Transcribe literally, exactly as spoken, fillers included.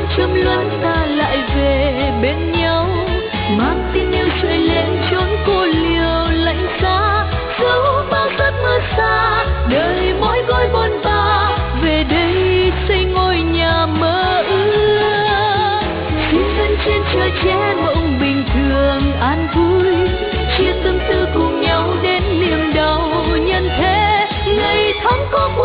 châm luân ta lại về bên nhau, mang tin yêu trôi lên chốn cô liêu lạnh giá, dẫu bao giấc mơ xa đời mỗi gối bôn ba, về đây xây ngôi nhà mơ ước. Xin dân trên trời che mộng bình thường an vui, chia tâm tư cùng nhau đến niềm đau nhân thế, ngày tháng có